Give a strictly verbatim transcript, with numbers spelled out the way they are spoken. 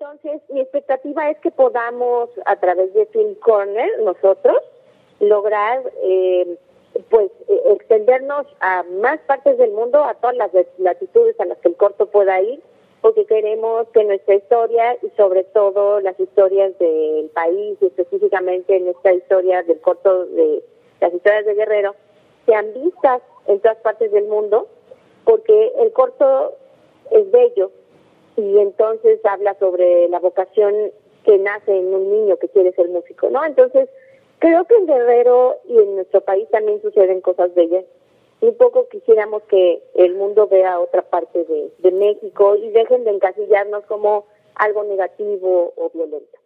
entonces mi expectativa es que podamos, a través de Film Corner, nosotros, lograr eh, pues eh, extendernos a más partes del mundo, a todas las latitudes a las que el corto pueda ir, porque queremos que nuestra historia y sobre todo las historias del país, y específicamente en esta historia del corto de las historias de Guerrero, sean vistas en todas partes del mundo, porque el corto es bello y entonces habla sobre la vocación que nace en un niño que quiere ser músico, ¿no? Entonces, creo que en Guerrero y en nuestro país también suceden cosas bellas. Un poco quisiéramos que el mundo vea otra parte de, de México y dejen de encasillarnos como algo negativo o violento.